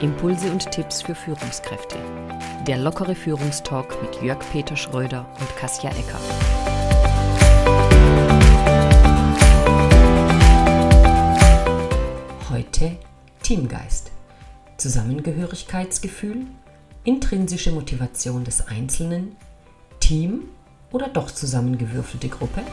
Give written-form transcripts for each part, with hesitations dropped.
Impulse und Tipps für Führungskräfte. Der lockere Führungstalk mit Jörg Peter Schröder und Kasia Ecker. Heute Teamgeist. Zusammengehörigkeitsgefühl, intrinsische Motivation des Einzelnen, Team oder doch zusammengewürfelte Gruppe?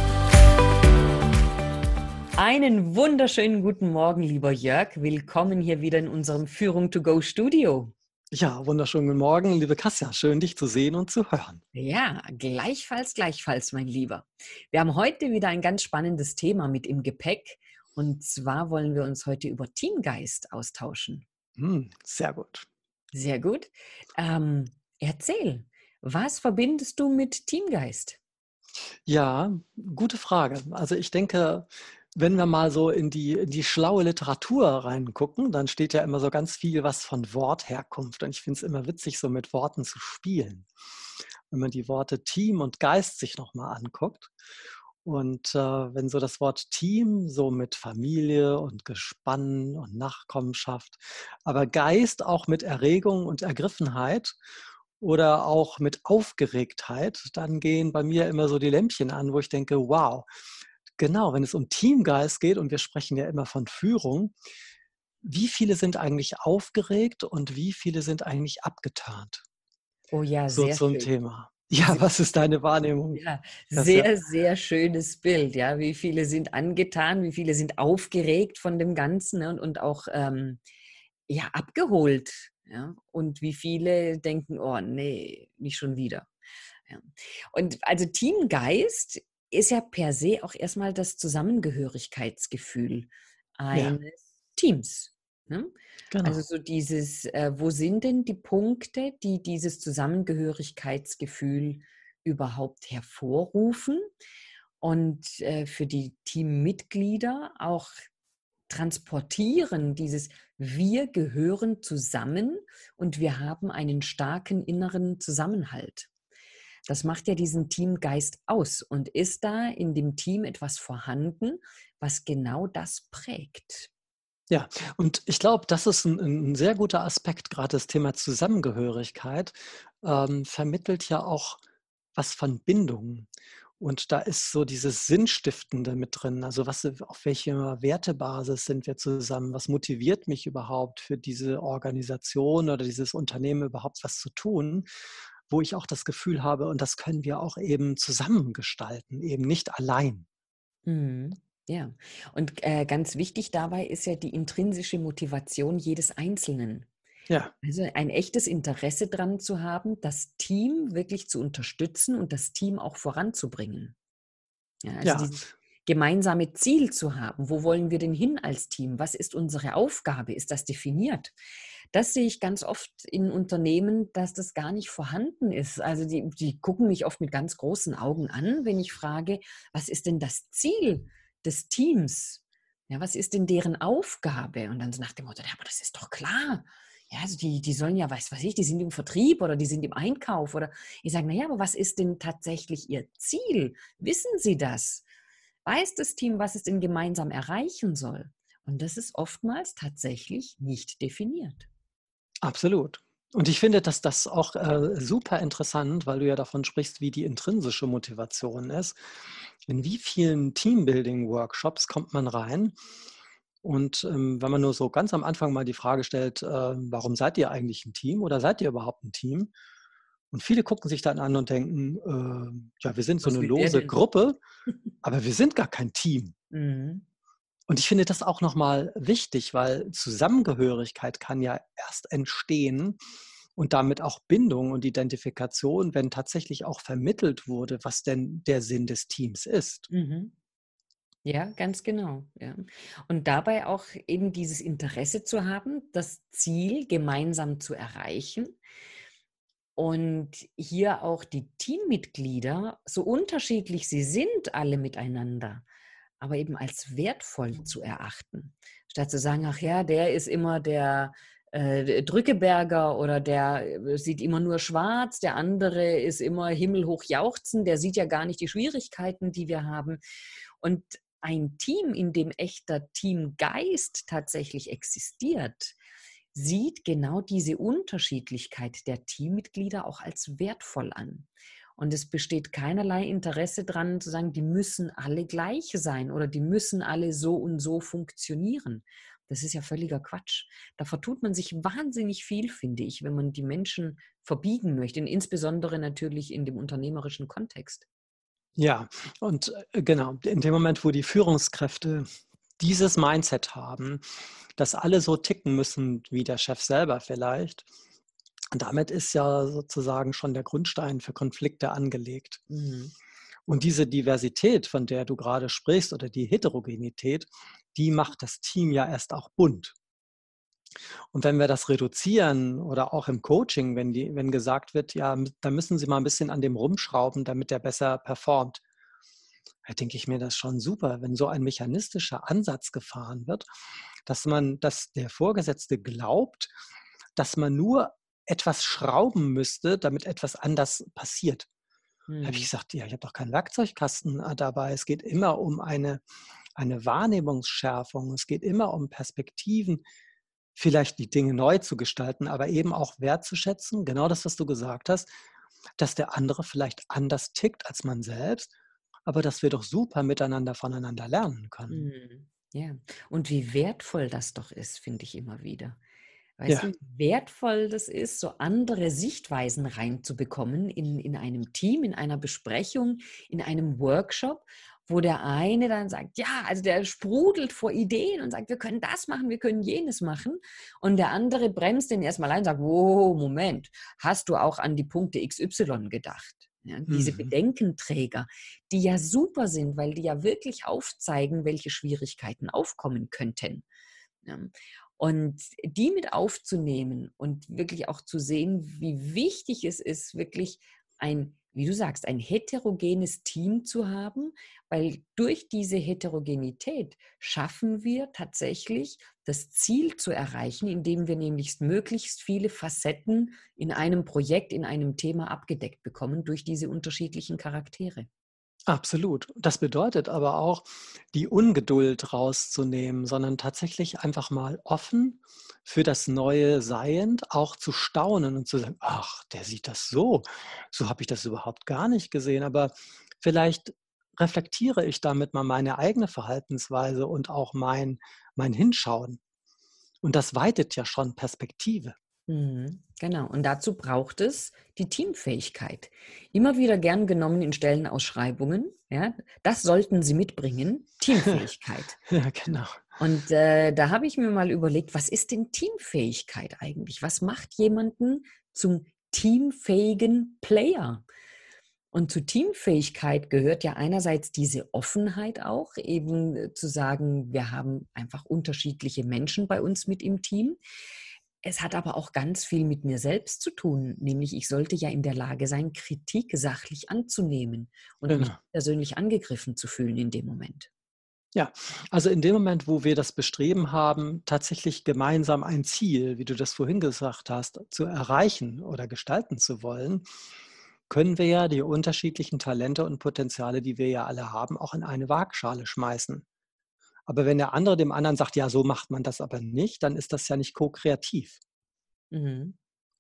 Einen wunderschönen guten Morgen, lieber Jörg. Willkommen hier wieder in unserem Führung to go Studio. Ja, wunderschönen guten Morgen, liebe Kasia. Schön, dich zu sehen und zu hören. Ja, gleichfalls, mein Lieber. Wir haben heute wieder ein ganz spannendes Thema mit im Gepäck. Und zwar wollen wir uns heute über Teamgeist austauschen. Sehr gut. Sehr gut. Erzähl, was verbindest du mit Teamgeist? Ja, gute Frage. Also ich denke, wenn wir mal so in die schlaue Literatur reingucken, dann steht ja immer so ganz viel was von Wortherkunft. Und ich finde es immer witzig, so mit Worten zu spielen. Wenn man die Worte Team und Geist sich nochmal anguckt. Und wenn so das Wort Team so mit Familie und Gespann und Nachkommenschaft, aber Geist auch mit Erregung und Ergriffenheit oder auch mit Aufgeregtheit, dann gehen bei mir immer so die Lämpchen an, wo ich denke, wow, genau, wenn es um Teamgeist geht und wir sprechen ja immer von Führung, wie viele sind eigentlich aufgeregt und wie viele sind eigentlich abgeturnt? Oh ja, So sehr zum schön. Thema. Ja, was ist deine Wahrnehmung? Ja, Das ja. sehr schönes Bild. Ja, wie viele sind angetan, wie viele sind aufgeregt von dem Ganzen, ne, und auch ja, abgeholt. Ja? Und wie viele denken, oh nee, nicht schon wieder. Ja. Und also Teamgeist ist ja per se auch erstmal das Zusammengehörigkeitsgefühl Ja, eines Teams. Ne? Also genau. so dieses, wo sind denn die Punkte, die dieses Zusammengehörigkeitsgefühl überhaupt hervorrufen und für die Teammitglieder auch transportieren, dieses wir gehören zusammen und wir haben einen starken inneren Zusammenhalt. Das macht ja diesen Teamgeist aus. Und ist da in dem Team etwas vorhanden, was genau das prägt? Ja, und ich glaube, das ist ein sehr guter Aspekt, gerade das Thema Zusammengehörigkeit, vermittelt ja auch was von Bindung. Und da ist so dieses Sinnstiftende mit drin. Also auf welcher Wertebasis sind wir zusammen? Was motiviert mich überhaupt für diese Organisation oder dieses Unternehmen überhaupt was zu tun, wo ich auch das Gefühl habe, und das können wir auch eben zusammen gestalten, eben nicht allein. Mhm. Ja, und ganz wichtig dabei ist ja die intrinsische Motivation jedes Einzelnen. Ja, Also ein echtes Interesse daran zu haben, das Team wirklich zu unterstützen und das Team auch voranzubringen. Ja, also ja, dieses gemeinsame Ziel zu haben. Wo wollen wir denn hin als Team? Was ist unsere Aufgabe? Ist das definiert? Das sehe ich ganz oft in Unternehmen, dass das gar nicht vorhanden ist. Also die gucken mich oft mit ganz großen Augen an, wenn ich frage, was ist denn das Ziel des Teams? Ja, was ist denn deren Aufgabe? Und dann so nach dem Motto, ja, aber das ist doch klar. Ja, also die sollen ja, weiß ich, die sind im Vertrieb oder die sind im Einkauf oder ich sage, naja, aber was ist denn tatsächlich ihr Ziel? Wissen Sie das? Weiß das Team, was es denn gemeinsam erreichen soll? Und das ist oftmals tatsächlich nicht definiert. absolut. Und ich finde, dass das auch super interessant, weil du ja davon sprichst, wie die intrinsische Motivation ist. In wie vielen Teambuilding-Workshops kommt man rein? Und wenn man nur so ganz am Anfang mal die Frage stellt, warum seid ihr eigentlich ein Team oder seid ihr überhaupt ein Team? Und viele gucken sich dann an und denken, ja, wir sind so Was eine will der lose denn? Gruppe, aber wir sind gar kein Team. Mhm. Und ich finde das auch nochmal wichtig, weil Zusammengehörigkeit kann ja erst entstehen und damit auch Bindung und Identifikation, wenn tatsächlich auch vermittelt wurde, was denn der Sinn des Teams ist. Mhm. Ja, ganz genau. Ja. Und dabei auch eben dieses Interesse zu haben, das Ziel gemeinsam zu erreichen und hier auch die Teammitglieder, so unterschiedlich sie sind, alle miteinander, aber eben als wertvoll zu erachten. Statt zu sagen, ach ja, der ist immer der Drückeberger oder der sieht immer nur schwarz, der andere ist immer himmelhoch jauchzen, der sieht ja gar nicht die Schwierigkeiten, die wir haben. Und ein Team, in dem echter Teamgeist tatsächlich existiert, sieht genau diese Unterschiedlichkeit der Teammitglieder auch als wertvoll an. Und es besteht keinerlei Interesse dran zu sagen, die müssen alle gleich sein oder die müssen alle so und so funktionieren. Das ist ja völliger Quatsch. Da vertut man sich wahnsinnig viel, finde ich, wenn man die Menschen verbiegen möchte, und insbesondere natürlich in dem unternehmerischen Kontext. Ja, und genau, in dem Moment, wo die Führungskräfte dieses Mindset haben, dass alle so ticken müssen wie der Chef selber vielleicht, damit ist ja sozusagen schon der Grundstein für Konflikte angelegt. Mhm. Und diese Diversität, von der du gerade sprichst, oder die Heterogenität, die macht das Team ja erst auch bunt. Und wenn wir das reduzieren oder auch im Coaching, wenn gesagt wird, ja, da müssen Sie mal ein bisschen an dem rumschrauben, damit der besser performt, da denke ich mir, das ist schon super, wenn so ein mechanistischer Ansatz gefahren wird, dass der Vorgesetzte glaubt, dass man nur etwas schrauben müsste, damit etwas anders passiert. Da habe ich Mhm. gesagt: „Ja, ich habe doch keinen Werkzeugkasten, dabei. Es geht immer um eine Wahrnehmungsschärfung. Es geht immer um Perspektiven, vielleicht die Dinge neu zu gestalten, aber eben auch wertzuschätzen, genau das, was du gesagt hast, dass der andere vielleicht anders tickt als man selbst, aber dass wir doch super miteinander voneinander lernen können." Mhm. Ja, und wie wertvoll das doch ist, finde ich immer wieder. Weißt Ja. du, wie wertvoll das ist, so andere Sichtweisen reinzubekommen in einem Team, in einer Besprechung, in einem Workshop, wo der eine dann sagt, ja, also der sprudelt vor Ideen und sagt, wir können das machen, wir können jenes machen. Und der andere bremst den erstmal ein und sagt, wow, Moment, hast du auch an die Punkte XY gedacht? Ja, diese Mhm. Bedenkenträger, die ja super sind, weil die ja wirklich aufzeigen, welche Schwierigkeiten aufkommen könnten. Ja. Und die mit aufzunehmen und wirklich auch zu sehen, wie wichtig es ist, wirklich ein, wie du sagst, ein heterogenes Team zu haben, weil durch diese Heterogenität schaffen wir tatsächlich das Ziel zu erreichen, indem wir nämlich möglichst viele Facetten in einem Projekt, in einem Thema abgedeckt bekommen durch diese unterschiedlichen Charaktere. Absolut. Das bedeutet aber auch, die Ungeduld rauszunehmen, sondern tatsächlich einfach mal offen für das Neue seiend, auch zu staunen und zu sagen: „Ach, der sieht das so. So habe ich das überhaupt gar nicht gesehen." Aber vielleicht reflektiere ich damit mal meine eigene Verhaltensweise und auch mein Hinschauen. Und das weitet ja schon Perspektive. Mhm, genau. Und dazu braucht es die Teamfähigkeit. Immer wieder gern genommen in Stellenausschreibungen. Ja, das sollten Sie mitbringen, Teamfähigkeit. Ja, genau. Und da habe ich mir mal überlegt, was ist denn Teamfähigkeit eigentlich? Was macht jemanden zum teamfähigen Player? Und zu Teamfähigkeit gehört ja einerseits diese Offenheit auch, eben zu sagen, wir haben einfach unterschiedliche Menschen bei uns mit im Team. Es hat aber auch ganz viel mit mir selbst zu tun, nämlich ich sollte ja in der Lage sein, Kritik sachlich anzunehmen und mich Genau. persönlich angegriffen zu fühlen in dem Moment. Ja, also in dem Moment, wo wir das bestreben haben, tatsächlich gemeinsam ein Ziel, wie du das vorhin gesagt hast, zu erreichen oder gestalten zu wollen, können wir ja die unterschiedlichen Talente und Potenziale, die wir ja alle haben, auch in eine Waagschale schmeißen. Aber wenn der andere dem anderen sagt, ja, so macht man das aber nicht, dann ist das ja nicht ko-kreativ. Mhm.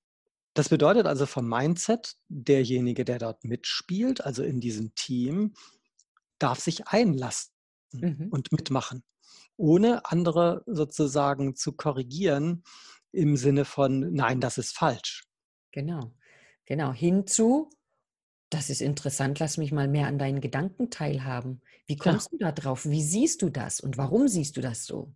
Das bedeutet also vom Mindset, derjenige, der dort mitspielt, also in diesem Team, darf sich einlassen Mhm. und mitmachen, ohne andere sozusagen zu korrigieren im Sinne von: „Nein, das ist falsch." Genau. Genau. Hinzu, das ist interessant, lass mich mal mehr an deinen Gedanken teilhaben. Wie Ja, kommst du da drauf? Wie siehst du das und warum siehst du das so?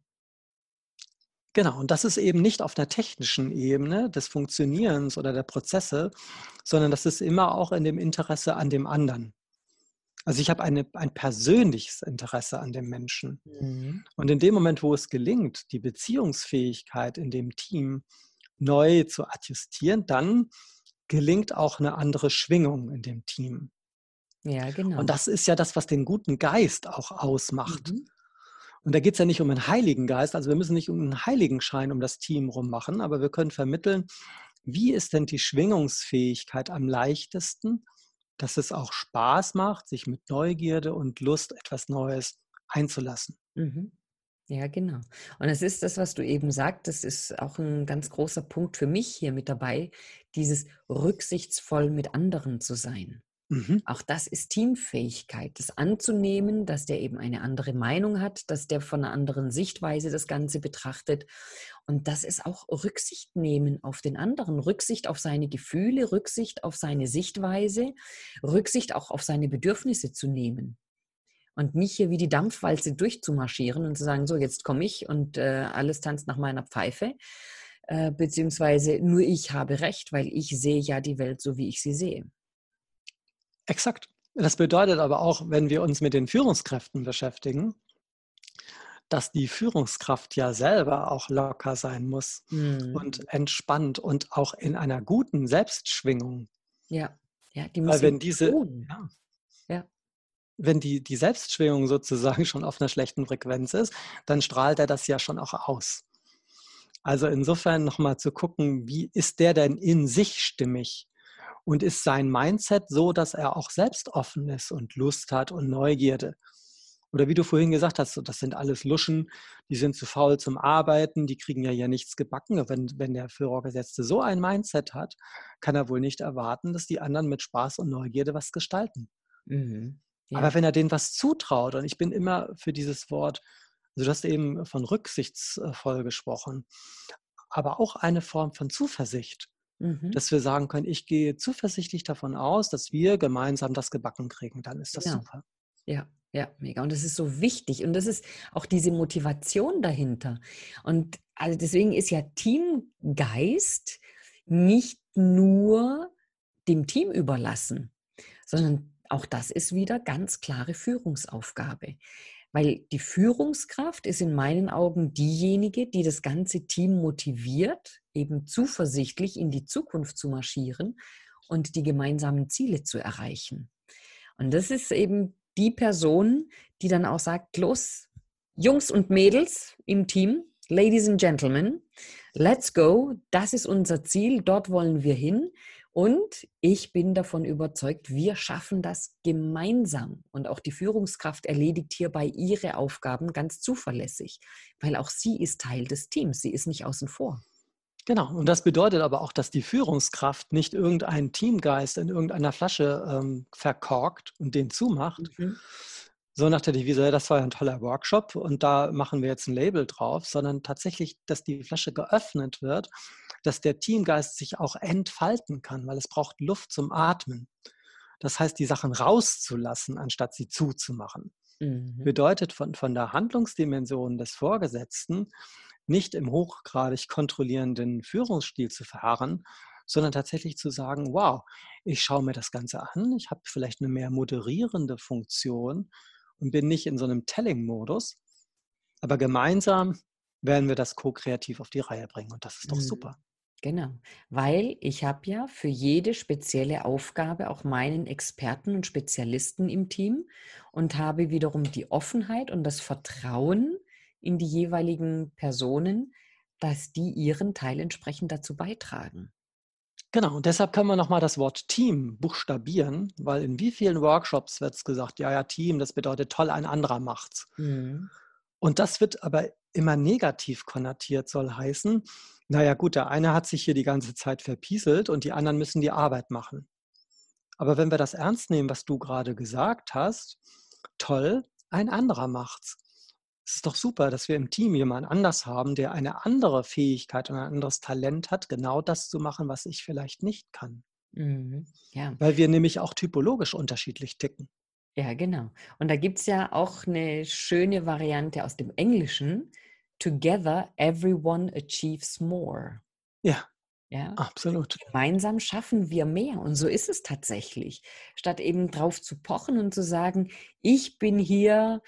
genau. Und das ist eben nicht auf der technischen Ebene des Funktionierens oder der Prozesse, sondern das ist immer auch in dem Interesse an dem anderen. Also, ich habe ein persönliches Interesse an dem Menschen. Mhm. Und in dem Moment, wo es gelingt, die Beziehungsfähigkeit in dem Team neu zu adjustieren, dann gelingt auch eine andere Schwingung in dem Team. Ja, Und genau. das ist ja das, was den guten Geist auch ausmacht. Mhm. Und da geht es ja nicht um 'n Heiligen Geist, also wir müssen nicht um 'n Heiligenschein um das Team rum machen, aber wir können vermitteln, wie ist denn die Schwingungsfähigkeit am leichtesten, dass es auch Spaß macht, sich mit Neugierde und Lust, etwas Neues einzulassen. Mhm. Ja, genau. Und es ist das, was du eben sagst, das ist auch ein ganz großer Punkt für mich hier mit dabei, dieses rücksichtsvoll mit anderen zu sein. Mhm. Auch das ist Teamfähigkeit, das anzunehmen, dass der eben eine andere Meinung hat, dass der von einer anderen Sichtweise das Ganze betrachtet. Und das ist auch Rücksicht nehmen auf den anderen, Rücksicht auf seine Gefühle, Rücksicht auf seine Sichtweise, Rücksicht auch auf seine Bedürfnisse zu nehmen. Und nicht hier wie die Dampfwalze durchzumarschieren und zu sagen, so, jetzt komme ich und alles tanzt nach meiner Pfeife, beziehungsweise nur ich habe recht, weil ich sehe ja die Welt so, wie ich sie sehe. Exakt. Das bedeutet aber auch, wenn wir uns mit den Führungskräften beschäftigen, dass die Führungskraft ja selber auch locker sein muss Mhm. und entspannt und auch in einer guten Selbstschwingung. Ja, ja, die muss Weil sich wenn diese, ruhen. ja, Ja. wenn die Selbstschwingung sozusagen schon auf einer schlechten Frequenz ist, dann strahlt er das ja schon auch aus. Also insofern nochmal zu gucken, wie ist der denn in sich stimmig? Und ist sein Mindset so, dass er auch selbst offen ist und Lust hat und Neugierde? Oder wie du vorhin gesagt hast, so, das sind alles Luschen, die sind zu faul zum Arbeiten, die kriegen ja hier nichts gebacken. Wenn der Vorgesetzte so ein Mindset hat, kann er wohl nicht erwarten, dass die anderen mit Spaß und Neugierde was gestalten. Mhm. Aber Ja. wenn er denen was zutraut, und ich bin immer für dieses Wort, also du hast eben von rücksichtsvoll gesprochen, aber auch eine Form von Zuversicht, Mhm. dass wir sagen können, ich gehe zuversichtlich davon aus, dass wir gemeinsam das gebacken kriegen, dann ist das Genau. super. Ja, ja, mega. Und das ist so wichtig. Und das ist auch diese Motivation dahinter. Und also deswegen ist ja Teamgeist nicht nur dem Team überlassen, sondern auch das ist wieder ganz klare Führungsaufgabe. Weil die Führungskraft ist in meinen Augen diejenige, die das ganze Team motiviert, eben zuversichtlich in die Zukunft zu marschieren und die gemeinsamen Ziele zu erreichen. Und das ist eben die Person, die dann auch sagt, los, Jungs und Mädels im Team, Ladies and Gentlemen, let's go, das ist unser Ziel, dort wollen wir hin. Und ich bin davon überzeugt, wir schaffen das gemeinsam. Und auch die Führungskraft erledigt hierbei ihre Aufgaben ganz zuverlässig, weil auch sie ist Teil des Teams, sie ist nicht außen vor. Genau, und das bedeutet aber auch, dass die Führungskraft nicht irgendeinen Teamgeist in irgendeiner Flasche verkorkt und den zumacht, Mhm. so nach der Devise, "Ja, das war ja ein toller Workshop und da machen wir jetzt ein Label drauf", sondern tatsächlich, dass die Flasche geöffnet wird, dass der Teamgeist sich auch entfalten kann, weil es braucht Luft zum Atmen. Das heißt, die Sachen rauszulassen, anstatt sie zuzumachen. Mhm. Bedeutet von der Handlungsdimension des Vorgesetzten nicht im hochgradig kontrollierenden Führungsstil zu verharren, sondern tatsächlich zu sagen, wow, ich schaue mir das Ganze an, ich habe vielleicht eine mehr moderierende Funktion und bin nicht in so einem Telling-Modus, aber gemeinsam werden wir das ko-kreativ auf die Reihe bringen und das ist doch Mhm. super. Genau, weil ich habe ja für jede spezielle Aufgabe auch meinen Experten und Spezialisten im Team und habe wiederum die Offenheit und das Vertrauen in die jeweiligen Personen, dass die ihren Teil entsprechend dazu beitragen. Genau, und deshalb können wir nochmal das Wort Team buchstabieren, weil in wie vielen Workshops wird es gesagt, ja, ja, Team, das bedeutet toll, ein anderer macht's. Mhm. Und das wird aber immer negativ konnotiert, soll heißen, naja gut, der eine hat sich hier die ganze Zeit verpieselt und die anderen müssen die Arbeit machen. Aber wenn wir das ernst nehmen, was du gerade gesagt hast, toll, ein anderer macht's. Es ist doch super, dass wir im Team jemanden anders haben, der eine andere Fähigkeit und ein anderes Talent hat, genau das zu machen, was ich vielleicht nicht kann. Mhm. Ja. Weil wir nämlich auch typologisch unterschiedlich ticken. Ja, genau. Und da gibt's ja auch eine schöne Variante aus dem Englischen. Together everyone achieves more. Ja, Ja, absolut. gemeinsam schaffen wir mehr und so ist es tatsächlich. Statt eben drauf zu pochen und zu sagen, ich bin hier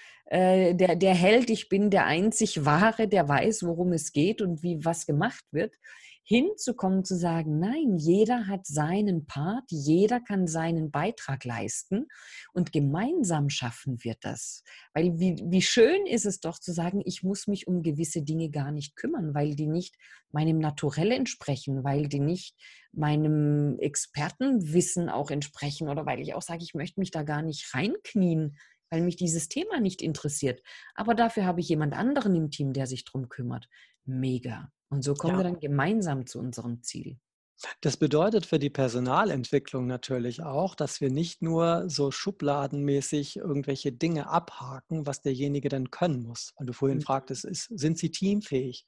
der Held, ich bin der einzig Wahre, der weiß, worum es geht und wie was gemacht wird, hinzukommen zu sagen, nein, jeder hat seinen Part, jeder kann seinen Beitrag leisten und gemeinsam schaffen wir das. Weil wie schön ist es doch zu sagen, ich muss mich um gewisse Dinge gar nicht kümmern, weil die nicht meinem Naturell entsprechen, weil die nicht meinem Expertenwissen auch entsprechen oder weil ich auch sage, ich möchte mich da gar nicht reinknien. weil mich dieses Thema nicht interessiert. Aber dafür habe ich jemand anderen im Team, der sich drum kümmert. Mega. Und so kommen wir Ja, dann gemeinsam zu unserem Ziel. das bedeutet für die Personalentwicklung natürlich auch, dass wir nicht nur so schubladenmäßig irgendwelche Dinge abhaken, was derjenige dann können muss. Weil du vorhin Mhm. fragtest, sind sie teamfähig?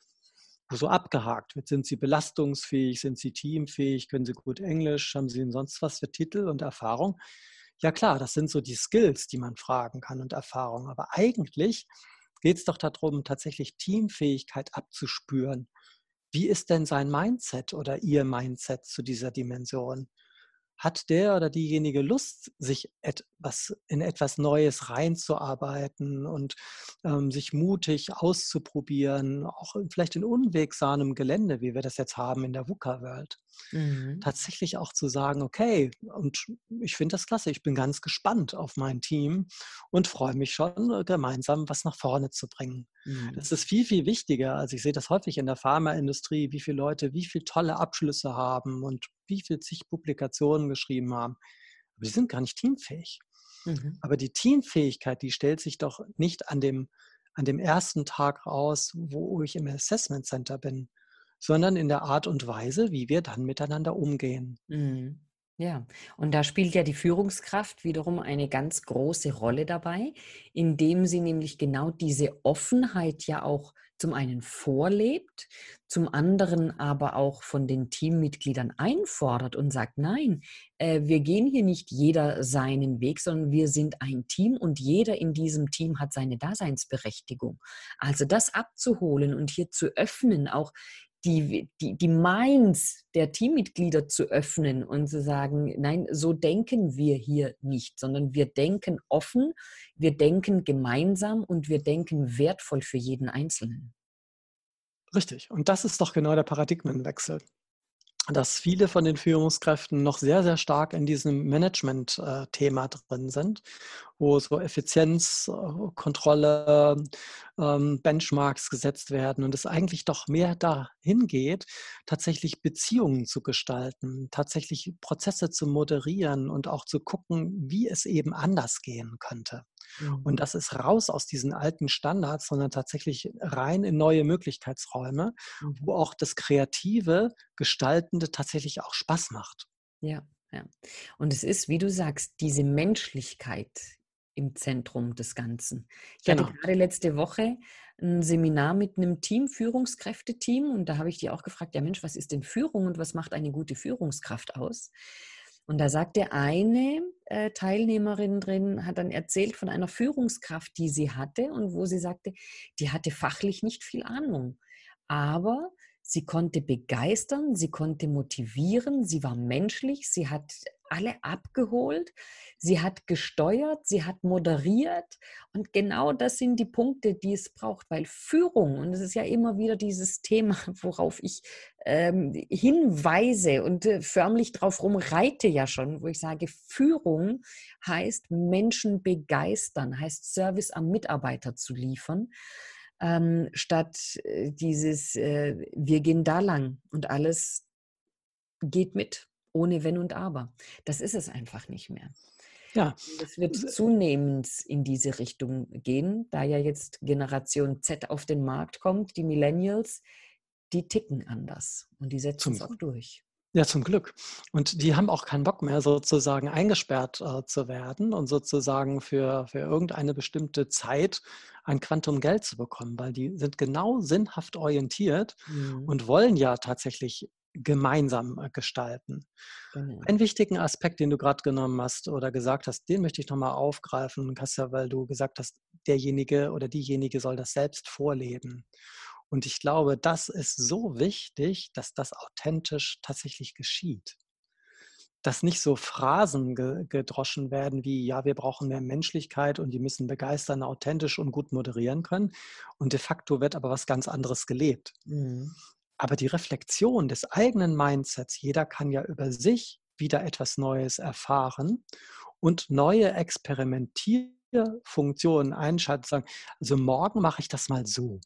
Wo so abgehakt wird. Sind sie belastungsfähig? Sind sie teamfähig? Können sie gut Englisch? Haben sie denn sonst was für Titel und Erfahrung? Ja klar, das sind so die Skills, die man fragen kann und Erfahrung. Aber eigentlich geht es doch darum, tatsächlich Teamfähigkeit abzuspüren. Wie ist denn sein Mindset oder ihr Mindset zu dieser Dimension? Hat der oder diejenige Lust, sich in etwas Neues reinzuarbeiten und sich mutig auszuprobieren, auch vielleicht in unwegsamem Gelände, wie wir das jetzt haben in der VUCA-World? Mhm. Tatsächlich auch zu sagen, okay, und ich finde das klasse, ich bin ganz gespannt auf mein Team und freue mich schon, gemeinsam was nach vorne zu bringen. Mhm. Das ist viel, viel wichtiger. Also ich sehe das häufig in der Pharmaindustrie, wie viele Leute wie viele tolle Abschlüsse haben und wie viel zig Publikationen geschrieben haben. Aber die sind gar nicht teamfähig. Mhm. Aber die Teamfähigkeit, die stellt sich doch nicht an dem ersten Tag raus, wo ich im Assessment Center bin, sondern in der Art und Weise, wie wir dann miteinander umgehen. Mhm. Ja, und da spielt ja die Führungskraft wiederum eine ganz große Rolle dabei, indem sie nämlich genau diese Offenheit ja auch zum einen vorlebt, zum anderen aber auch von den Teammitgliedern einfordert und sagt, nein, wir gehen hier nicht jeder seinen Weg, sondern wir sind ein Team und jeder in diesem Team hat seine Daseinsberechtigung. Also das abzuholen und hier zu öffnen, auch die Minds der Teammitglieder zu öffnen und zu sagen, nein, so denken wir hier nicht, sondern wir denken offen, wir denken gemeinsam und wir denken wertvoll für jeden Einzelnen. Richtig. Und das ist doch genau der Paradigmenwechsel. Dass viele von den Führungskräften noch sehr, sehr stark in diesem Management-Thema drin sind, wo so Effizienz, Kontrolle, Benchmarks gesetzt werden und es eigentlich doch mehr dahin geht, tatsächlich Beziehungen zu gestalten, tatsächlich Prozesse zu moderieren und auch zu gucken, wie es eben anders gehen könnte. Und Mhm. das ist raus aus diesen alten Standards, sondern tatsächlich rein in neue Möglichkeitsräume, Mhm. wo auch das kreative, Gestaltende tatsächlich auch Spaß macht. Ja, ja. Und es ist, wie du sagst, diese Menschlichkeit im Zentrum des Ganzen. Ich hatte Genau. gerade letzte Woche ein Seminar mit einem Team, Führungskräfteteam, und da habe ich die auch gefragt: „Ja Mensch, was ist denn Führung und was macht eine gute Führungskraft aus?“ Und da sagte eine, Teilnehmerin drin hat dann erzählt von einer Führungskraft, die sie hatte und wo sie sagte, die hatte fachlich nicht viel Ahnung, aber sie konnte begeistern, sie konnte motivieren, sie war menschlich, sie hat alle abgeholt, sie hat gesteuert, sie hat moderiert und genau das sind die Punkte, die es braucht, weil Führung, und es ist ja immer wieder dieses Thema, worauf ich hinweise und förmlich drauf rumreite ja schon, wo ich sage, Führung heißt Menschen begeistern, heißt Service am Mitarbeiter zu liefern statt dieses, wir gehen da lang und alles geht mit, ohne Wenn und Aber. Das ist es einfach nicht mehr. Ja, Und es wird s zunehmend in diese Richtung gehen, da ja jetzt Generation Z auf den Markt kommt, die Millennials, die ticken anders und die setzen zum es auch durch. ja, zum Glück. Und die haben auch keinen Bock mehr, sozusagen eingesperrt, zu werden und sozusagen für irgendeine bestimmte Zeit ein Quantum Geld zu bekommen, weil die sind genau sinnhaft orientiert Mhm, und wollen ja tatsächlich gemeinsam, gestalten. genau. Einen wichtigen Aspekt, den du gerade genommen hast oder gesagt hast, den möchte ich noch mal aufgreifen, Kassia, weil du gesagt hast, derjenige oder diejenige soll das selbst vorleben. Und ich glaube, das ist so wichtig, dass das authentisch tatsächlich geschieht. Dass nicht so Phrasen gedroschen werden wie: „Ja, wir brauchen mehr Menschlichkeit und die müssen begeistern, authentisch und gut moderieren können.“ Und de facto wird aber was ganz anderes gelebt. Mhm, Aber die Reflexion des eigenen Mindsets, jeder kann ja über sich wieder etwas Neues erfahren und neue Experimentierfunktionen einschalten, sagen: „Also, morgen mache ich das mal so.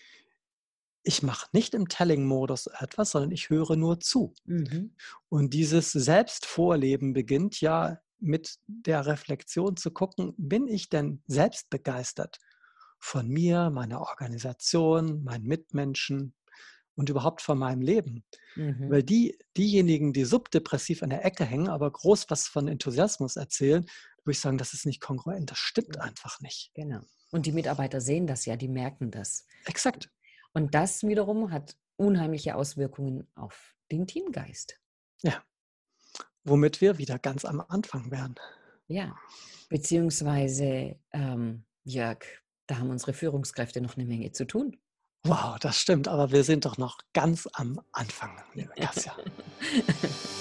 Ich mache nicht im Telling-Modus etwas, sondern ich höre nur zu.“ mhm, Und dieses Selbstvorleben beginnt ja mit der Reflexion zu gucken, bin ich denn selbst begeistert von mir, meiner Organisation, meinen Mitmenschen und überhaupt von meinem Leben? Mhm. Weil diejenigen, die subdepressiv an der Ecke hängen, aber groß was von Enthusiasmus erzählen, würde ich sagen, das ist nicht kongruent, das stimmt Ja, einfach nicht. genau. Und die Mitarbeiter sehen das ja, die merken das. Exakt. Und das wiederum hat unheimliche Auswirkungen auf den Teamgeist. Ja, womit wir wieder ganz am Anfang wären. Ja, beziehungsweise, Jörg, da haben unsere Führungskräfte noch eine Menge zu tun. Wow, das stimmt, aber wir sind doch noch ganz am Anfang, liebe Katja.